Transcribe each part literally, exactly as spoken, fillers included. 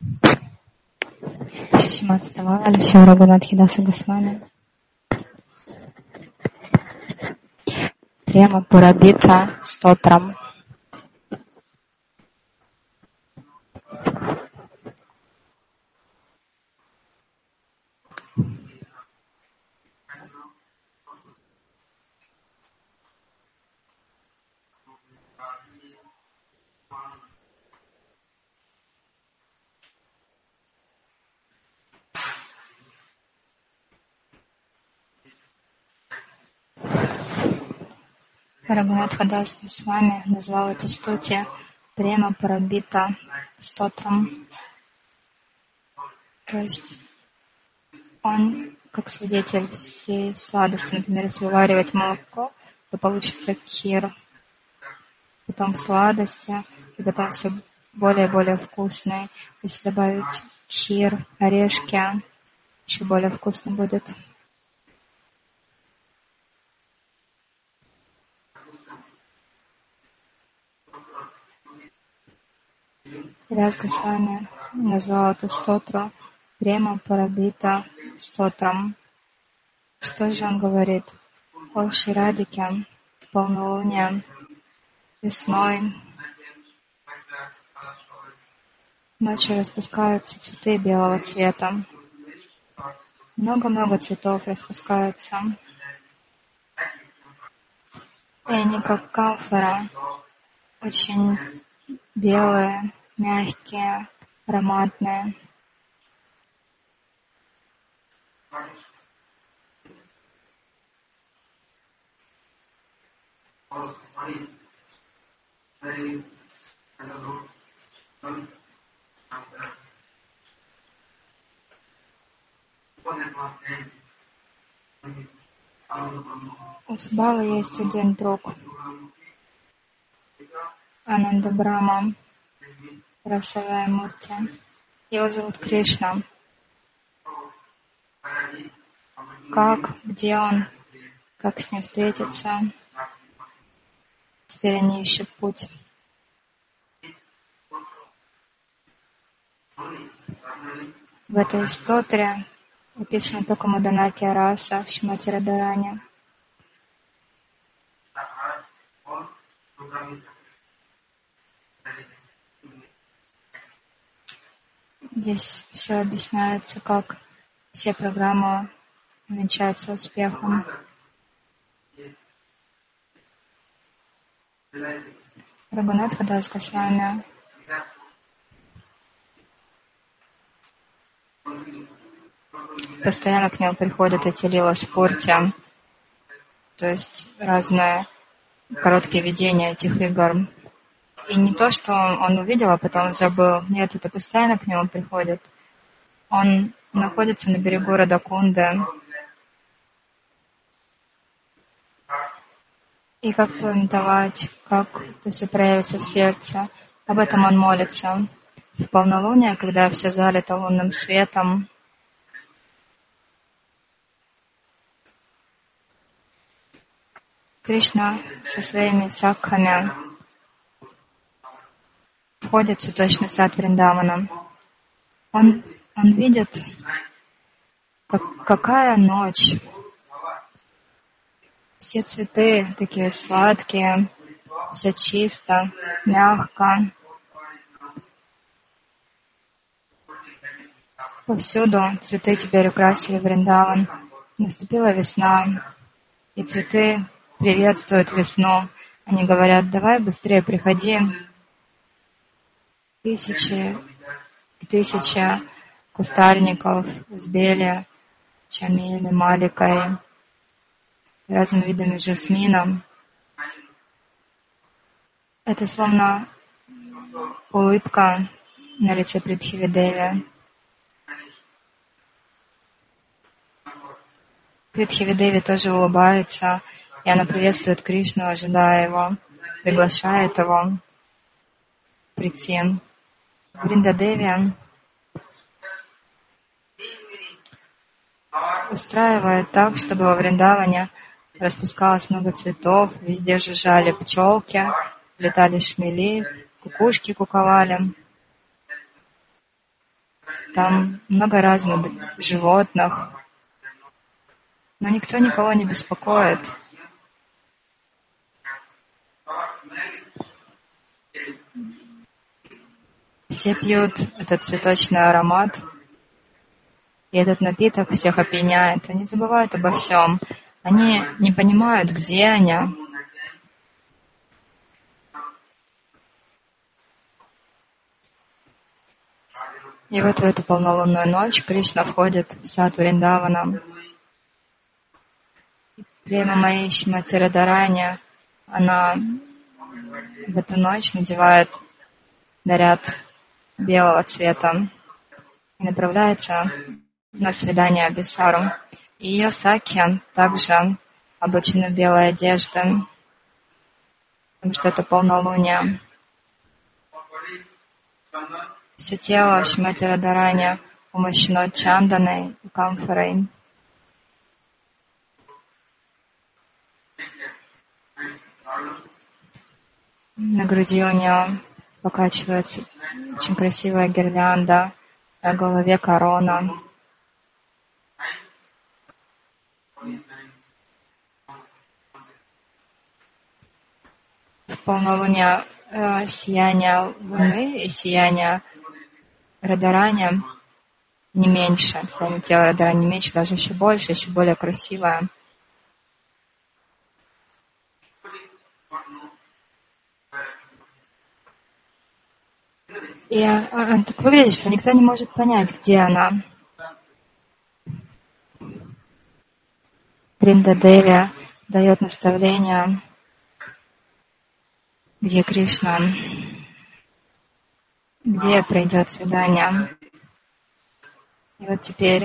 Шримад Ставали, Шри Рагунатхидаса Госвами. Према Пурабита Стотрам. Рагунатхидас Госвами назвал эту стути Према Пурабита Стотрам. То есть он, как свидетель всей сладости, например, если вываривать молоко, то получится кхир, потом сладости, и потом все более и более вкусное. Если добавить кхир, орешки, еще более вкусно будет. Дас Госвами назвал эту стотру Према Пурабита Стотрам. Что же он говорит? О Ширадике, в полнолуние, весной, ночью распускаются цветы белого цвета. Много-много цветов распускаются. И они как камфора, очень белые, мягкие, ароматные. У Субхавы есть один друг, Ананда Брахма, Расавая Мурти. Его зовут Кришна. Как, где он, как с ним встретиться? Теперь они ищут путь. В этой стотре описана только Маданаки Раса, Шримати Радарани. Здесь все объясняется, как все программы увенчаются успехом. Рагунатхидас Госвами постоянно к нему приходят эти лила спорти, то есть разные короткие видения этих игр. И не то, что он увидел, а потом забыл. Нет, это постоянно к нему приходит. Он находится на берегу Радакунды. И как памятовать, как это все проявится в сердце. Об этом он молится. В полнолуние, когда все залито лунным светом, Кришна со своими сакхами входит в цветочный сад Вриндавана. Он, он видит, как, какая ночь. Все цветы такие сладкие, все чисто, мягко. Повсюду цветы теперь украсили Вриндаван. Наступила весна, и цветы приветствуют весну. Они говорят: давай быстрее приходи. Тысячи и тысячи кустарников с бели, чамели, маликой, разными видами жасмина. Это словно улыбка на лице Притхивидеви. Притхивидеви тоже улыбается, и она приветствует Кришну, ожидая его, приглашает его прийти. Вриндадеви устраивает так, чтобы во Вриндаване распускалось много цветов, везде жужжали пчелки, летали шмели, кукушки куковали. Там много разных животных, но никто никого не беспокоит. Все пьют этот цветочный аромат, и этот напиток всех опьяняет. Они забывают обо всем. Они не понимают, где они. И вот в эту полнолунную ночь Кришна входит в сад Вриндавана. Према моей Шримати Радхарани, она в эту ночь надевает наряд белого цвета и направляется на свидание Бисару. И ее саки также облачены в белые одежды, потому что это полнолуние. Все тело Шримати Радхарани умощено чанданой и камфорой. На груди у нее покачивается очень красивая гирлянда, на голове корона. В полнолуние э, сияние Луны и сияние Радхарани не меньше. Сияние тела Радхарани не меньше, даже еще больше, еще более красивое. И он так выглядит, что никто не может понять, где она. Вриндадеви дает наставление, где Кришна, где пройдет свидание. И вот теперь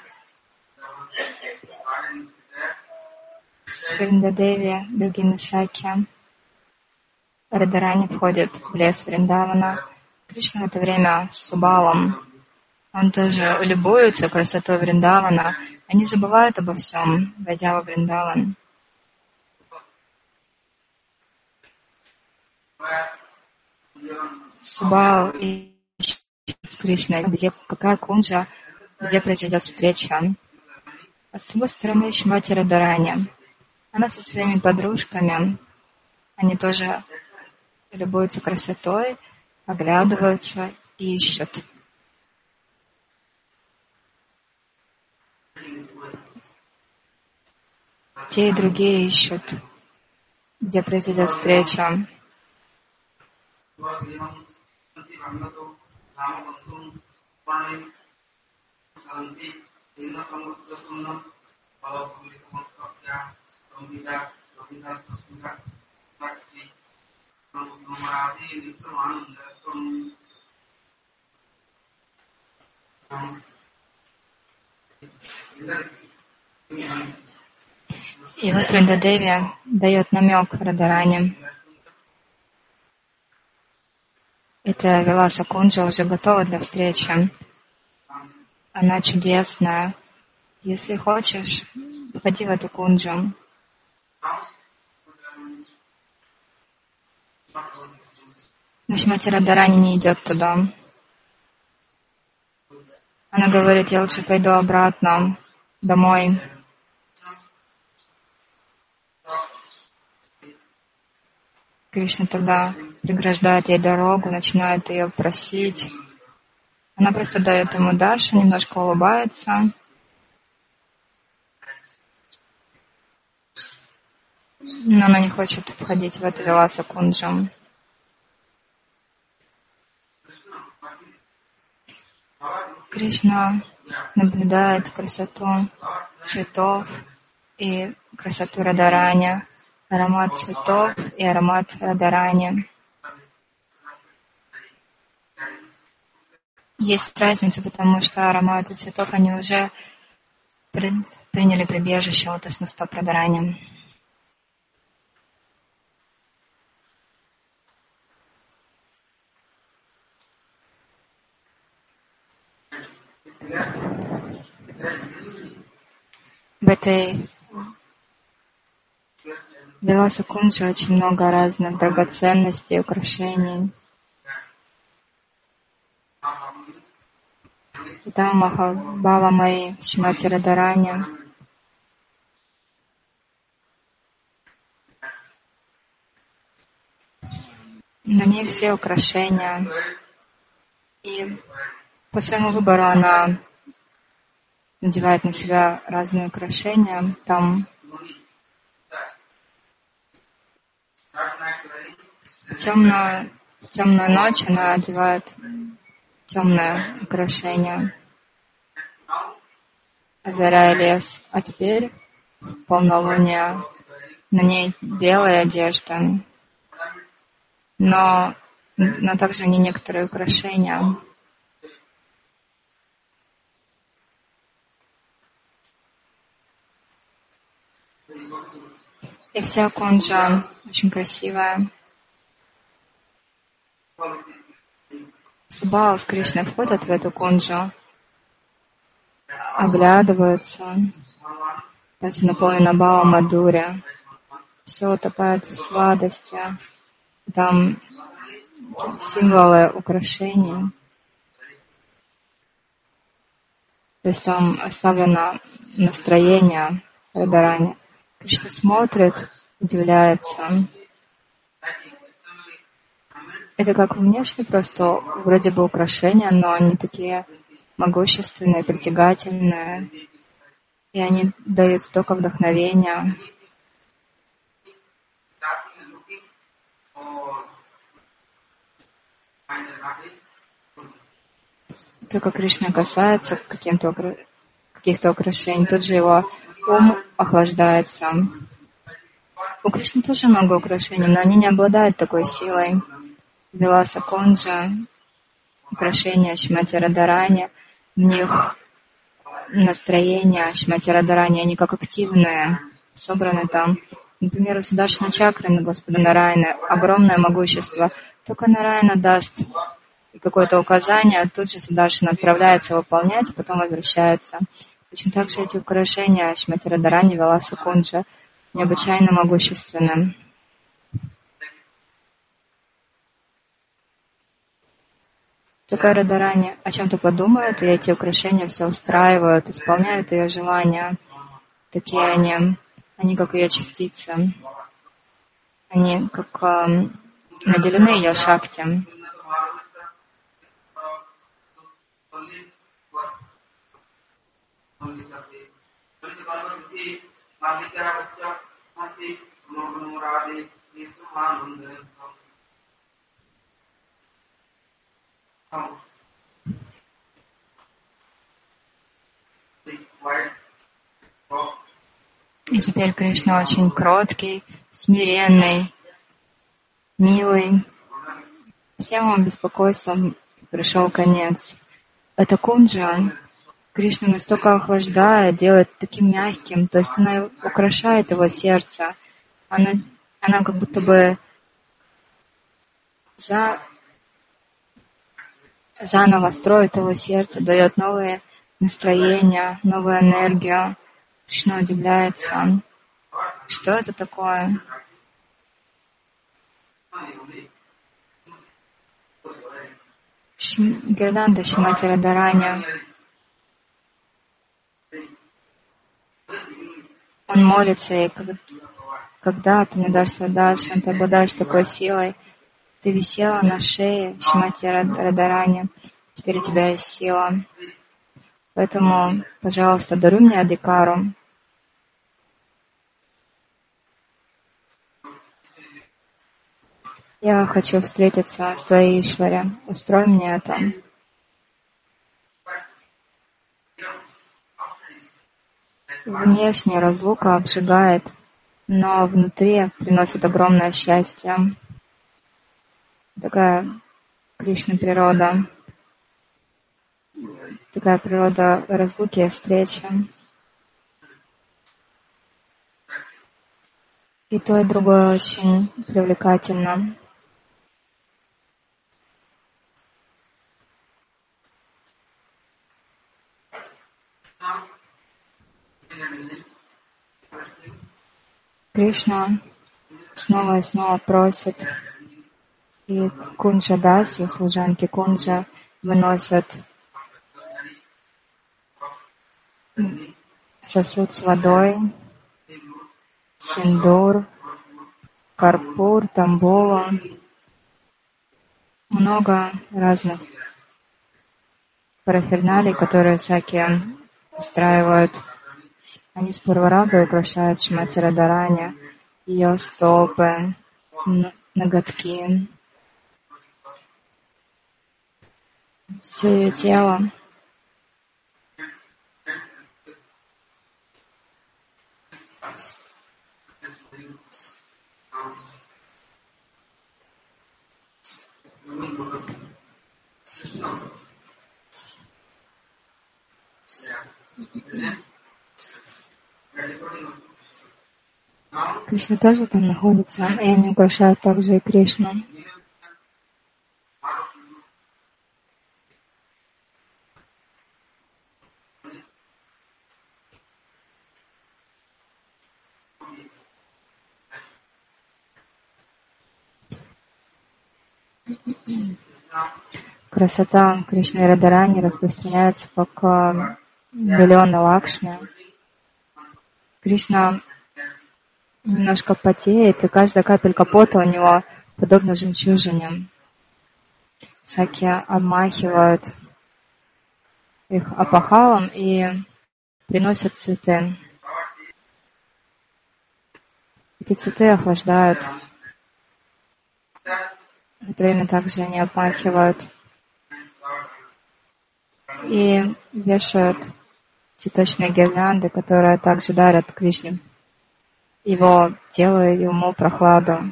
с Вриндадеви, другими саки, Радхарани входит в лес Вриндавана. Кришна в это время с Субалом. Он тоже любуется красотой Вриндавана. Они забывают обо всем, войдя во Вриндаван. Субал ищет с Кришной, где, какая кунджа, где произойдет встреча. А с другой стороны Шримати Радхарани. Она со своими подружками, они тоже любуются красотой, оглядываются и ищут. Те и другие ищут, где произойдет встреча. И вот Вриндадеви дает намек Радхарани. Эта Виласа Кунджа уже готова для встречи. Она чудесная. Если хочешь, входи в эту кунджу. Но Шримати Радхарани не идет туда. Она говорит, я лучше пойду обратно, домой. Кришна тогда преграждает ей дорогу, начинает ее просить. Она просто дает ему дарша, немножко улыбается. Но она не хочет входить в эту Виласа Кунджу. Кришна наблюдает красоту цветов и красоту Радхарани, аромат цветов и аромат Радхарани. Есть разница, потому что ароматы цветов, они уже при, приняли прибежище от основстоп Радхарани. В этой Виласа Кунджи очень много разных драгоценностей, украшений. И там Махабхава Майи, Шримати Радарани. На ней все украшения. И по своему выбору она надевает на себя разные украшения. Там в темную, в темную ночь она одевает темное украшение, озаряя лес. А теперь в полнолуние на ней белая одежда, но, но также не некоторые украшения. И вся кунджа очень красивая. Субала с Кришной входят в эту кунджу, оглядываются, там все наполнено Бхава Мадхуря, все утопает в сладости, там символы украшений, то есть там оставлено настроение Радарани. Кришна смотрит, удивляется. Это как внешне просто вроде бы украшения, но они такие могущественные, притягательные, и они дают столько вдохновения. Только Кришна касается каким-то укра... каких-то украшений, тут же его ум охлаждается. У Кришны тоже много украшений, но они не обладают такой силой. Виласа Кунджа, украшения Шримати Радарани, в них настроение Шримати Радарани, они как активные, собраны там. Например, у Сударшана Чакры на Господа Нараяны огромное могущество. Только Нараяна даст какое-то указание, тут же Сударшана отправляется выполнять, потом возвращается. Точно так же эти украшения Шримати Радарани, Виласа Кунджа необычайно могущественны. Только Радарани о чем-то подумает, и эти украшения все устраивают, исполняют ее желания. Такие они, они как ее частицы. Они как э, наделены ее шакти. И теперь Кришна очень кроткий, смиренный, милый. Всем его беспокойством пришел конец. Эта кунджа Кришна настолько охлаждает, делает таким мягким, то есть она украшает его сердце. Она, она как будто бы за, заново строит его сердце, дает новые настроения, новую энергию. Кришна удивляется, что это такое. Гирданда Шримати Радарани. Он молится ей, когда ты мне дашь свой даршан, ты обладаешь такой силой. Ты висела на шее Шримати Радарани, теперь у тебя есть сила. Поэтому, пожалуйста, даруй мне адикару. Я хочу встретиться с твоей Ишваре. Устрой мне это. Внешне разлука обжигает, но внутри приносит огромное счастье. Такая Кришна природа. Такая природа разлуки и встречи. И то, и другое очень привлекательно. Кришна снова и снова просит, и Кунджа Даси, служанки Кунджа, выносят сосуд с водой, синдур, карпур, тамбула, много разных параферналий, которые Саки устраивают. Они с Пурварагой украшают Шримати Радхарани, ее стопы, ноготки, все ее тело. Кришна тоже там находится, и они украшают также и Кришну. Красота Кришны и Радхарани распространяется как миллионы Лакшми. Кришна немножко потеет, и каждая капелька пота у него подобна жемчужине. Саки обмахивают их опахалом и приносят цветы. Эти цветы охлаждают. В это время также они обмахивают и вешают цветочные гирлянды, которые также дарят Кришне его телу и уму прохладу.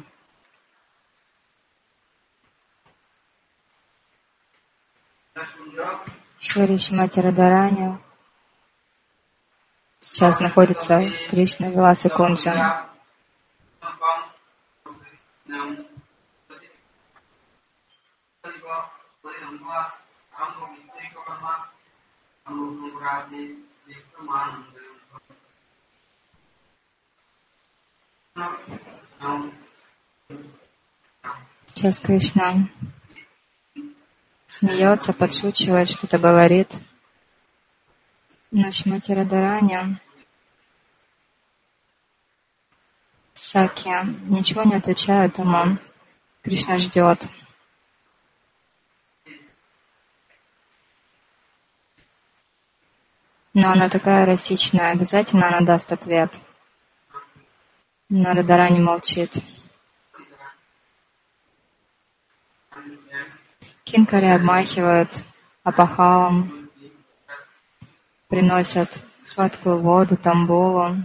Шри Шримати Радхарани сейчас находится с Кришной в Виласа Кунджа. Сейчас Кришна смеется, подшучивает, что-то говорит. Но Шримати Радхарани Саки ничего не отвечают ему. Кришна ждет. Но она такая эротичная, обязательно она даст ответ. Но Радхарани молчит. Кинкари обмахивают опахалом, приносят сладкую воду, тамбулу.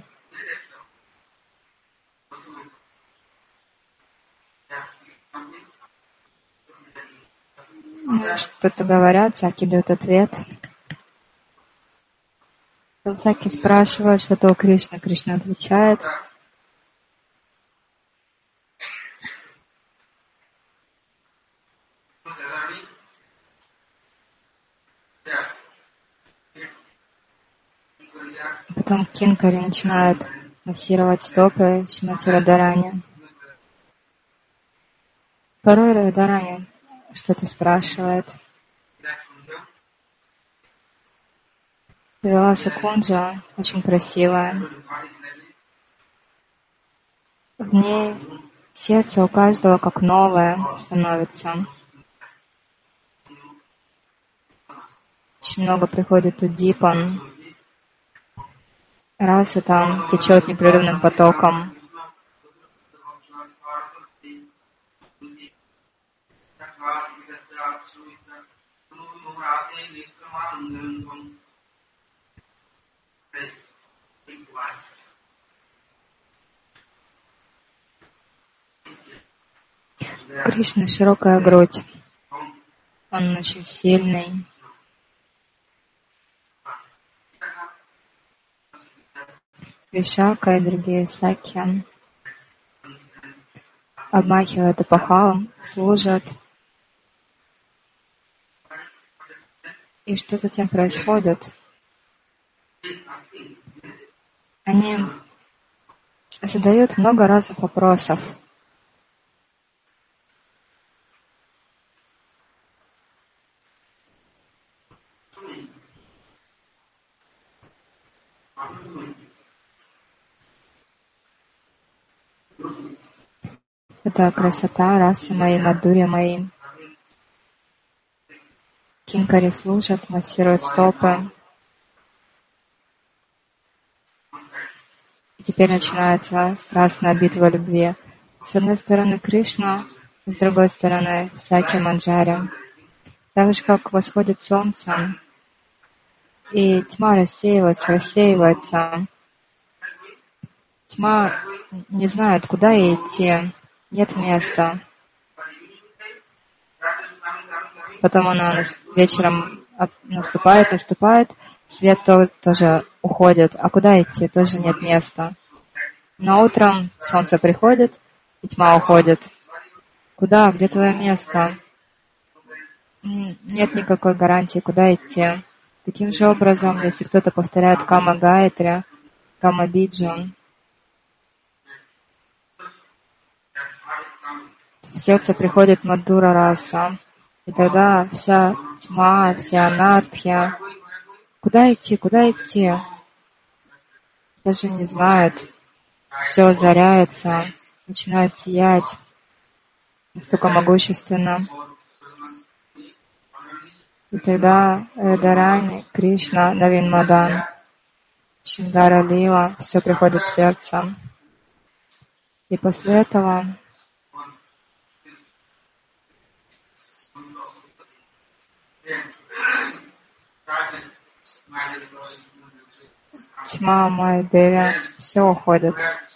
Что-то говорят, Саки дает ответ. Саки спрашивает что-то у Кришны, Кришна отвечает. Потом Кинкари начинает массировать стопы Шримати Радхарани. Порой Радхарани что-то спрашивает. Виласа Кунджа очень красивая. В ней сердце у каждого как новое становится. Очень много приходит удипан. Раса там течет непрерывным потоком. Кришна широкая грудь. Он очень сильный. Вишака и другие Саки обмахивают опахалом, служат. И что затем происходит? Они задают много разных вопросов. Это красота, раса мои, мадхурья мои. Кинкари служат, массируют стопы. И теперь начинается страстная битва любви. С одной стороны Кришна, с другой стороны Саки Манджари. Так же, как восходит солнце, и тьма рассеивается, рассеивается. Тьма не знает, куда ей идти, нет места. Потом она вечером наступает, наступает, свет тоже уходит, а куда идти, тоже нет места. Но утром солнце приходит, и тьма уходит. Куда? Где твое место? Нет никакой гарантии, куда идти. Таким же образом, если кто-то повторяет Кама Гаятри, Кама Биджу, в сердце приходит Мадхура раса. И тогда вся тьма, вся анархия. Куда идти, куда идти? Даже не знает. Все озаряется, начинает сиять. Настолько могущественно. И тогда Радарани, Кришна, Навин Мадан, Шингара Лила, все приходит в сердце. И после этого тьма, Майя, Деви, все уходит.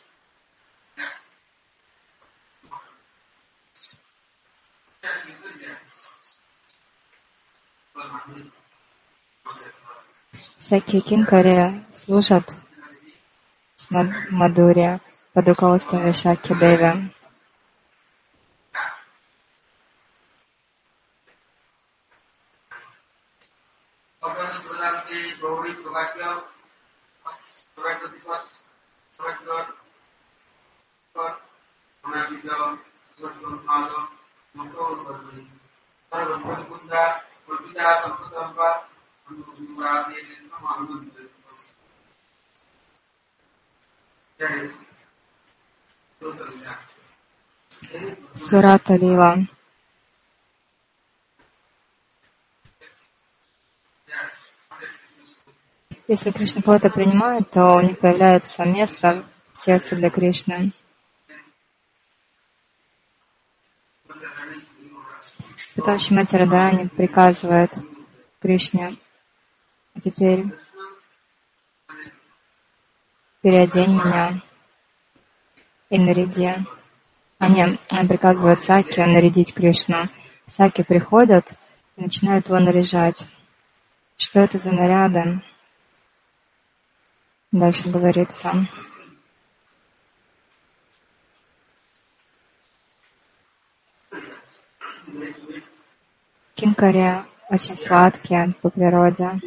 Всякие кинкари служат с Мадхурья под руководством Вишаки Деви. Сурата Лила. Если Кришна кого-то принимает, то у них появляется место в сердце для Кришны. Потом Шримати Радарани приказывает Кришне: а теперь переодень меня и наряди. А не, он приказывает Саки нарядить Кришну. Саки приходят и начинают его наряжать. Что это за наряды? Дальше говорится. Кинкари очень сладкие по природе.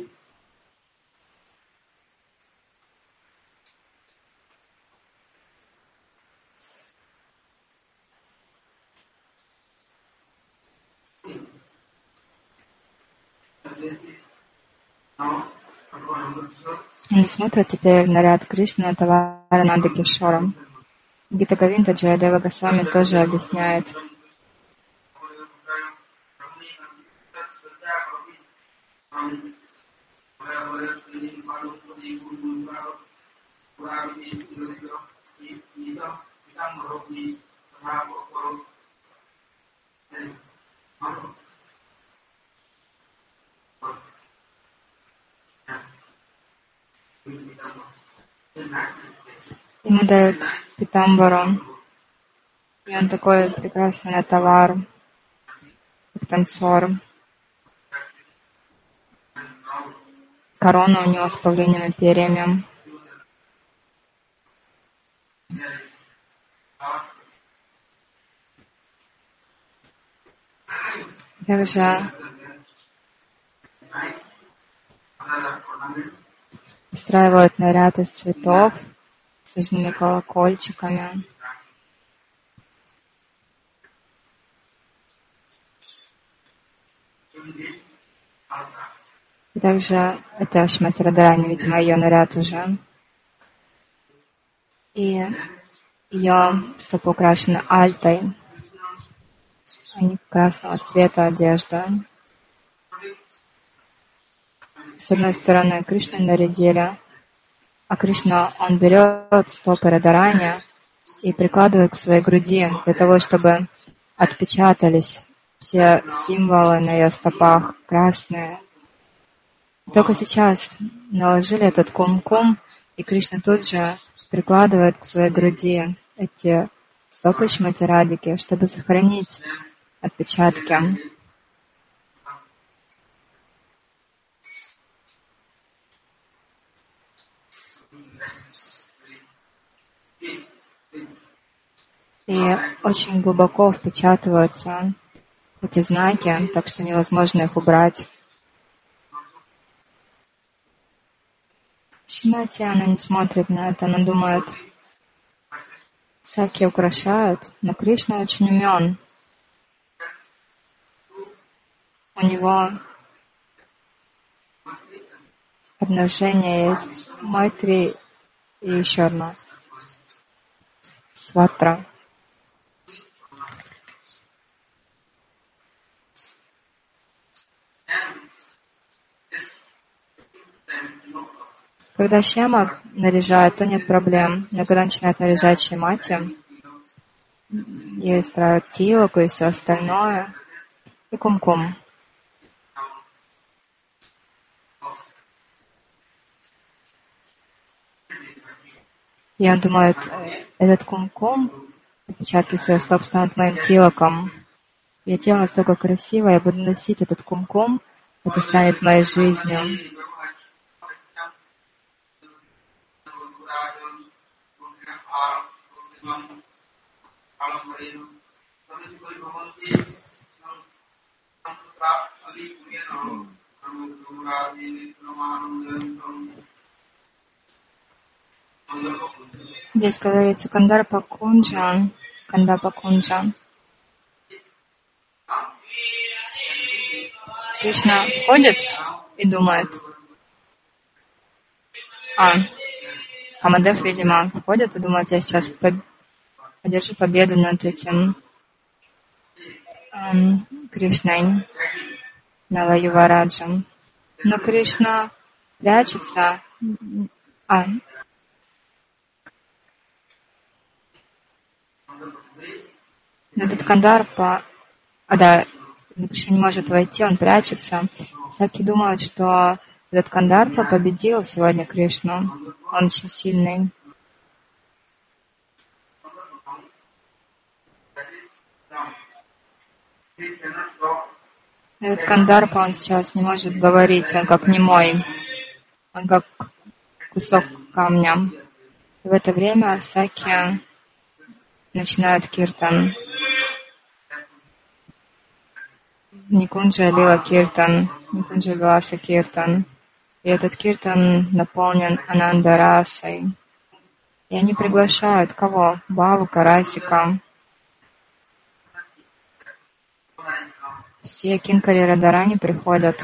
Они смотрят теперь наряд Кришны Таварананда Кишора. Гита Говинда Джаядева Госвами тоже объясняет. Ему дают питамбару, и он такой прекрасный на товар, как танцор. Корона у него с павлиньими перьями. Также устраивают наряд из цветов с нежными колокольчиками. И также это Шримати Радарани, видимо, ее наряд уже. и ее стопы украшены альтой, они красного цвета одежда. С одной стороны, Кришну нарядили, а Кришна, он берет стопы Радарани и прикладывает к своей груди для того, чтобы отпечатались все символы на ее стопах, красные. Только сейчас наложили этот кум-кум, и Кришна тут же прикладывает к своей груди эти стопы Шримати Радхики, чтобы сохранить отпечатки. И очень глубоко впечатываются эти знаки, так что невозможно их убрать. Шримати, она не смотрит на это, она думает, Саки украшают, но Кришна очень умен. У него отношения есть Майтри и еще одно Сватра. Когда Шьяма наряжает, то нет проблем. Но когда начинает наряжать Шримати, ей строят тилоку и все остальное, и кум-кум. И он думает, этот кум-кум, отпечатки своих стоп станут моим тилоком. Ее тело настолько красивое, я буду носить этот кум-кум, это станет моей жизнью. Здесь говорится Кандарпа Кунджа, Кандапа Кунджа. Кришна входит и думает, а, Камадев, видимо, входит и думает, я сейчас одержу победу над этим эм, Кришной, Налаювараджем. Но Кришна прячется, а, этот Кандарпа, а да, Кришна не может войти, он прячется. Саки думают, что этот Кандарпа победил сегодня Кришну. Он очень сильный. Этот Кандарпа, он сейчас не может говорить, он как немой. Он как кусок камня. И в это время Саки начинают киртан. Никунджа Лила Киртан, Никунджа Виласа Киртан. И этот киртан наполнен Анандарасой. И они приглашают кого? Баву, Карасика. Все Кинкари Радарани приходят.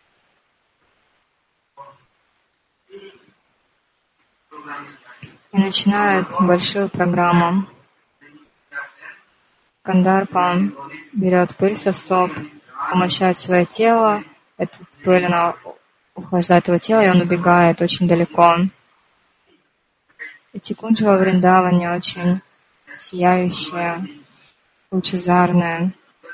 И начинают большую программу. Кандарпа берет пыль со стоп, умощает свое тело, эта пыль, она охлаждает его тело, и он убегает очень далеко. Эти кунджи во Вриндаване очень сияющие, лучезарные.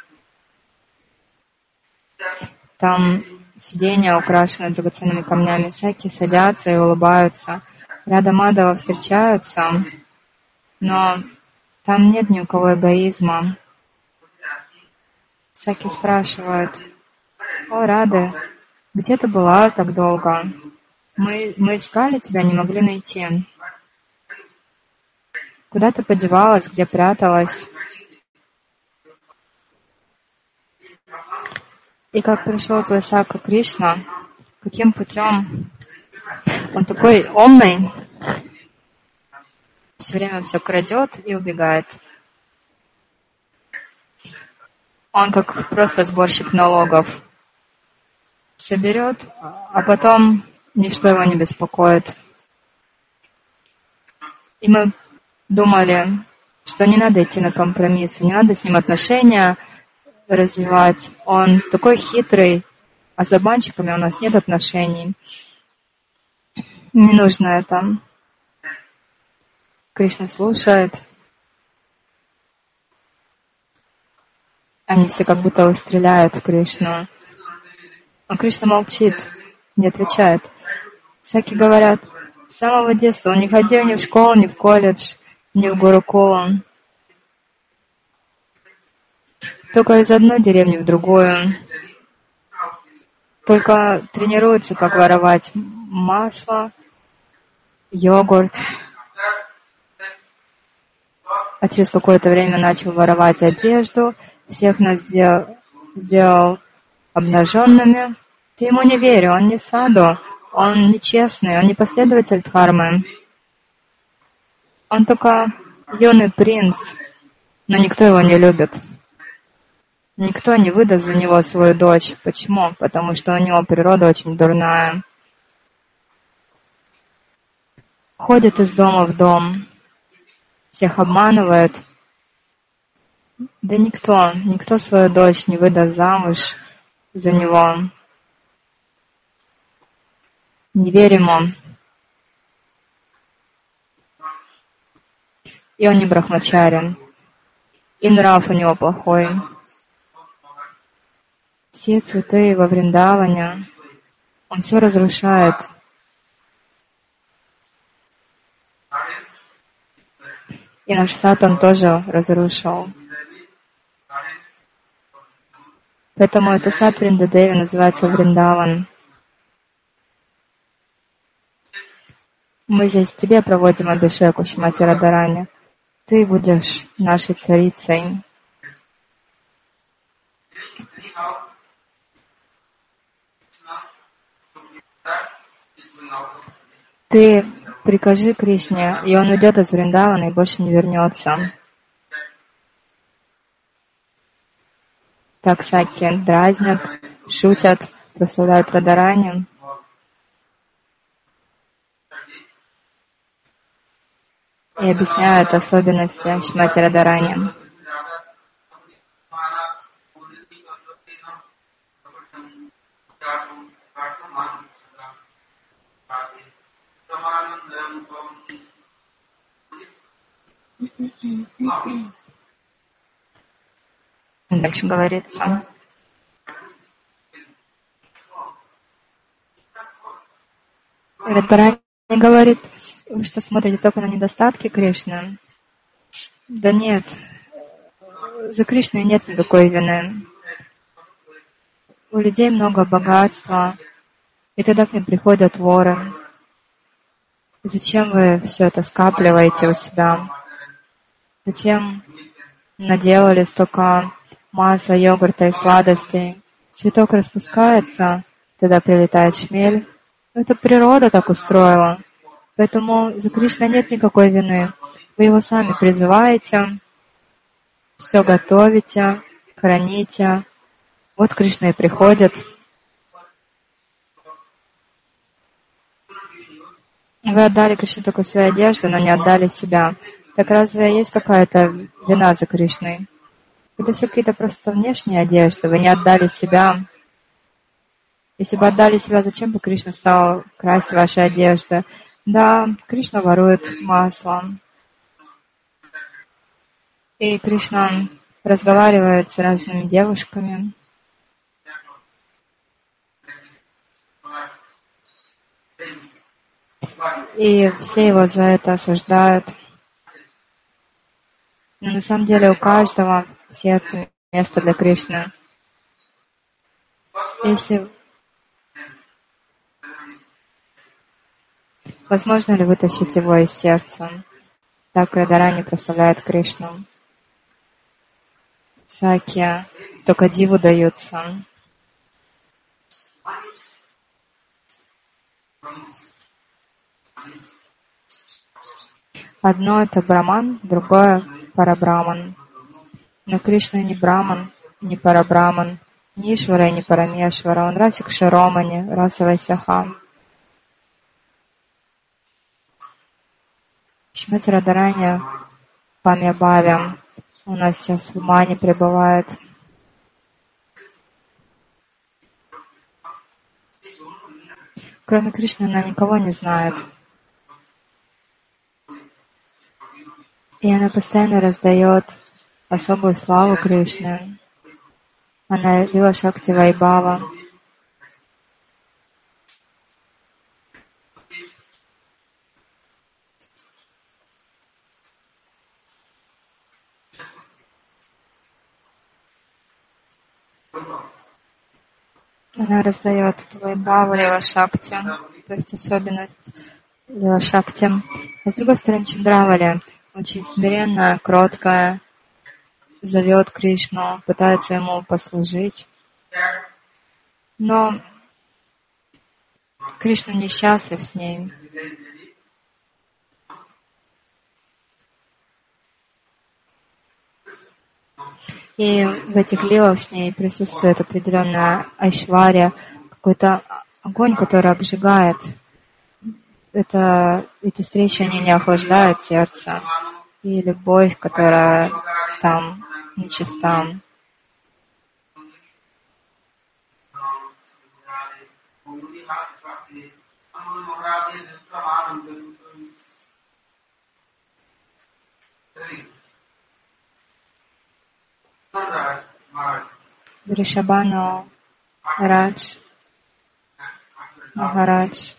Там сиденья украшены драгоценными камнями. Саки садятся и улыбаются. Рада Мадава встречаются, но там нет ни у кого эгоизма. Саки спрашивает, «О, Рада, где ты была так долго? Мы, мы искали тебя, не могли найти. Куда ты подевалась, где пряталась?» И как пришел твой Сака Кришна, каким путем? Он такой умный, все время все крадет и убегает. Он как просто сборщик налогов. Все берет, а потом ничто его не беспокоит. И мы думали, что не надо идти на компромиссы, не надо с ним отношения развивать. Он такой хитрый, а с обманщиками у нас нет отношений. Не нужно это. Кришна слушает. Они все как будто устреляют в Кришну. А Кришна молчит, не отвечает. Всякие говорят, с самого детства он не ходил ни в школу, ни в колледж, ни в Гурукулу. Только из одной деревни в другую. Только тренируется, как воровать масло, йогурт. А через какое-то время начал воровать одежду, всех нас сделал, сделал обнаженными. Ты ему не верь, он не саду, он нечестный, он не последователь дхармы. Он только юный принц, но никто его не любит. Никто не выдаст за него свою дочь. Почему? Потому что у него природа очень дурная. Ходит из дома в дом, всех обманывает. Да никто, никто свою дочь не выдаст замуж за него. Не верь ему. И он не брахмачари. И нрав у него плохой. Все цветы во Вриндаване, он все разрушает. И наш сад он тоже разрушил. Поэтому это сад Вриндадеви называется Вриндаван. Мы здесь тебе проводим абхишеку, Шримати Радхарани. Ты будешь нашей царицей. Ты прикажи Кришне, и он уйдет из Вриндавана и больше не вернется. Так Саки дразнят, шутят, прославляют Радхарани. И объясняют особенности Шримати Радхарани. Дальше говорится. Радхарани говорит, вы что смотрите только на недостатки Кришны? Да нет, за Кришной нет никакой вины. У людей много богатства, и тогда к ним приходят воры. Зачем вы все это скапливаете у себя? Зачем наделали столько масла, йогурта и сладостей? Цветок распускается, тогда прилетает шмель. Это природа так устроила. Поэтому за Кришной нет никакой вины. Вы его сами призываете, все готовите, храните. Вот Кришна и приходит. Вы отдали Кришне только свою одежду, но не отдали себя. Так разве есть какая-то вина за Кришной? Это все какие-то просто внешние одежды. Вы не отдали себя. Если бы отдали себя, зачем бы Кришна стал красть ваши одежды? Да, Кришна ворует масло. И Кришна разговаривает с разными девушками. И все его за это осуждают. Но на самом деле у каждого в сердце место для Кришны. Если возможно ли вытащить его из сердца? Так Радхарани прославляет Кришну. Саки только диву даются. Одно это Браман, другое Парабраман. Но Кришна не Браман, не Парабраман, не Ишвара и не Парамешвара. Он Расик Широмани, Расавай Саха. Шримати Радхарани Памья-Бхаве у нас сейчас в Мане пребывает. Кроме Кришны она никого не знает. И она постоянно раздает особую славу Кришны. Она Лила Шакти Вайбхава. Она раздает Вайбхаву Лила Шакти, то есть особенность Лила Шакти. А с другой стороны, Чандравали очень смиренная, кроткая, зовет Кришну, пытается ему послужить. Но Кришна несчастлив с ней. И в этих лилах с ней присутствует определенная айшвария, какой-то огонь, который обжигает. Это, эти встречи, они не охлаждают сердце. И любовь, которая там нечиста. Вришабхану Радж, Махарадж.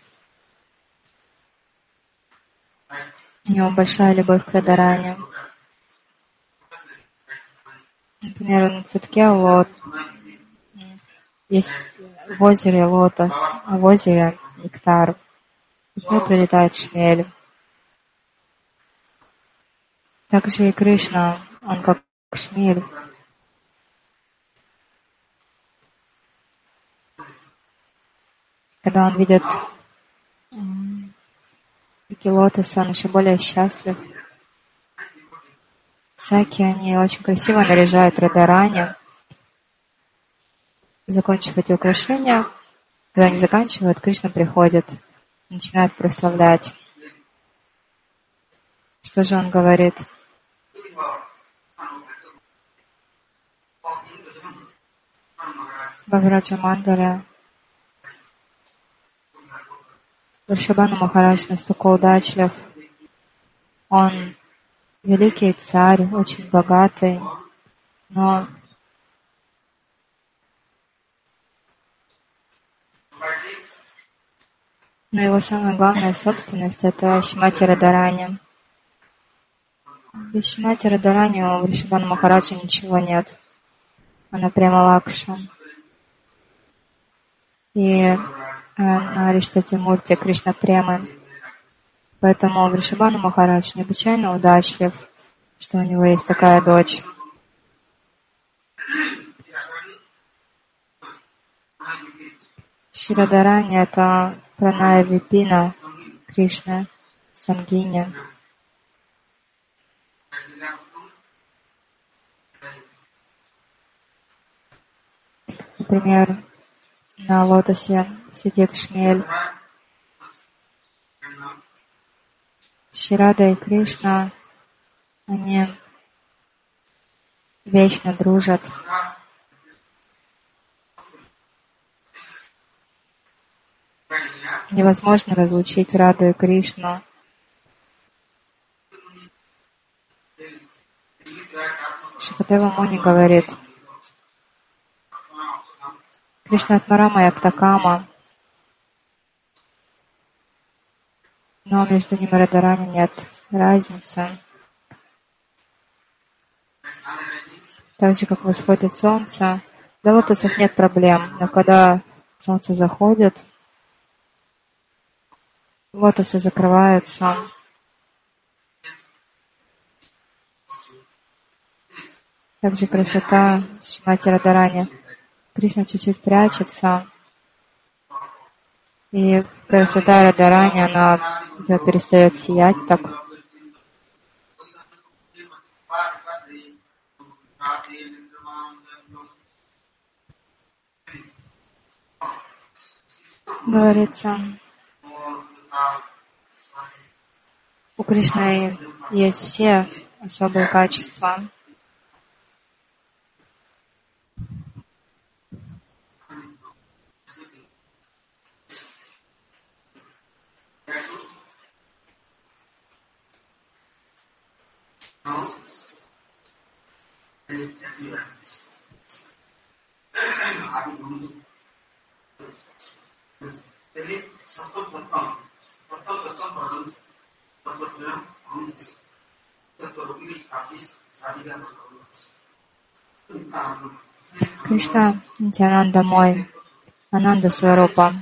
У него большая любовь к Радхарани. Например, на цветке лот есть в озере лотос, а в озере нектар. Из него прилетает шмель. Также и Кришна, он как шмель. Когда он видит пики лотоса, он еще более счастлив. Саки, они очень красиво наряжают Радхарани. Закончив эти украшения, когда они заканчивают, Кришна приходит, начинает прославлять. Что же он говорит? Бхагаваджа Мандаля. Вришабхану Махарадж настолько удачлив. Он великий царь, очень богатый, но но его самая главная собственность — это Шримати Радхарани. Без Шримати Радхарани у Вришабхану Махараджа ничего нет. Она прямо лакша. И на Ариштати Мурти Кришна Премы. Поэтому Вришабхану Махарадж необычайно удачлив, что у него есть такая дочь. Шри Радхарани — это Праная Випина Кришна, Сангини. Например, на лотосе сидит шмель. Шри Рада и Кришна, они вечно дружат. Невозможно разлучить Раду и Кришну. Шукадева Муни говорит: Кришна Атмарама и Аптакама, но между ними и Радхарани нет разницы. Так же, как восходит солнце, для лотосов нет проблем, но когда солнце заходит, лотосы закрываются. Также красота Шримати Радхарани. Кришна чуть-чуть прячется, и красота Радхарани, она перестает сиять так. Говорится, У Кришны есть все особые качества. Кришна Нитьянанда мой, Ананда Сварупа.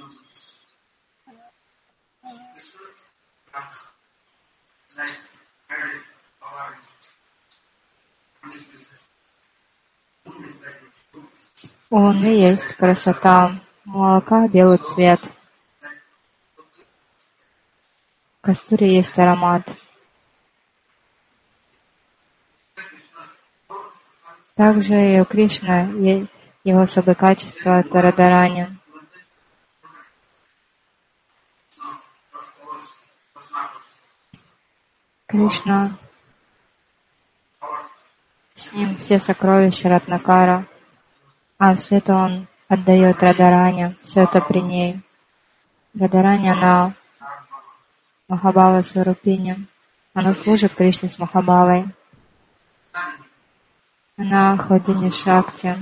У Луны есть красота, у молока белый цвет, в кастуре есть аромат. Также и у Кришны его особое качество — это Радарани. Кришна, с ним все сокровища Ратнакара, а все это он отдает Радарани, все это при ней. Радарани, она Махабхава Сварупини, она служит Кришне с Махабхавой. Она Хладини Шакти.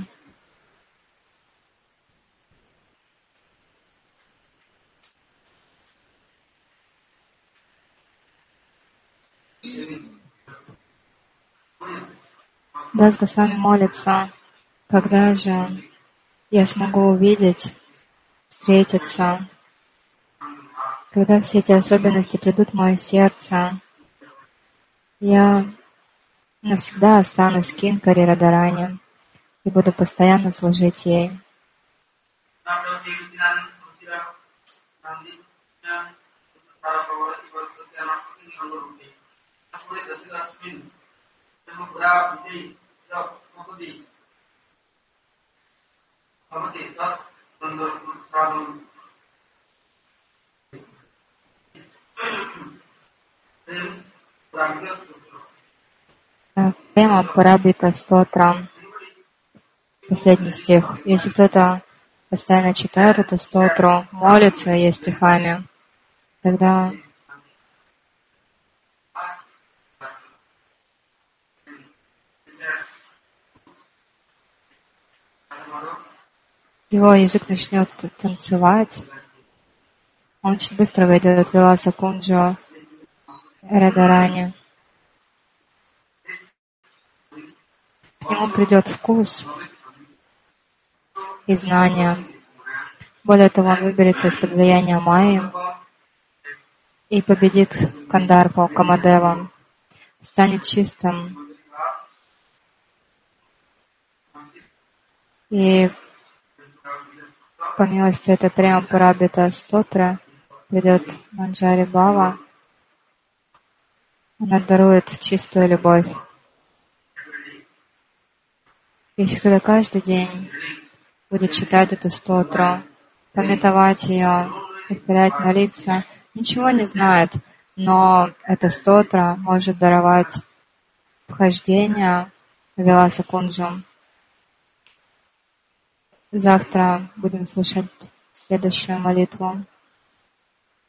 Дас Госвами молится, когда же я смогу увидеть, встретиться, когда все эти особенности придут в мое сердце, я навсегда останусь Кинкари Радарани и буду постоянно служить ей. Према Парабита Стотра, последний стих. Если кто-то постоянно читает эту стотру, молится ее стихами, тогда его язык начнет танцевать, он очень быстро войдет в Виласа Кунджу Радарани. К нему придет вкус и знания. Более того, он выберется из-под влияния Майи и победит Кандарпу, Камадева, станет чистым. И по милости этой Према Парабита Стотра придет Манджари Бава. Она дарует чистую любовь. Если кто-то каждый день будет читать эту стотру, памятовать ее, повторять, молиться, ничего не знает, но эта стотра может даровать вхождение в Виласа Кунджу. Завтра будем слушать следующую молитву.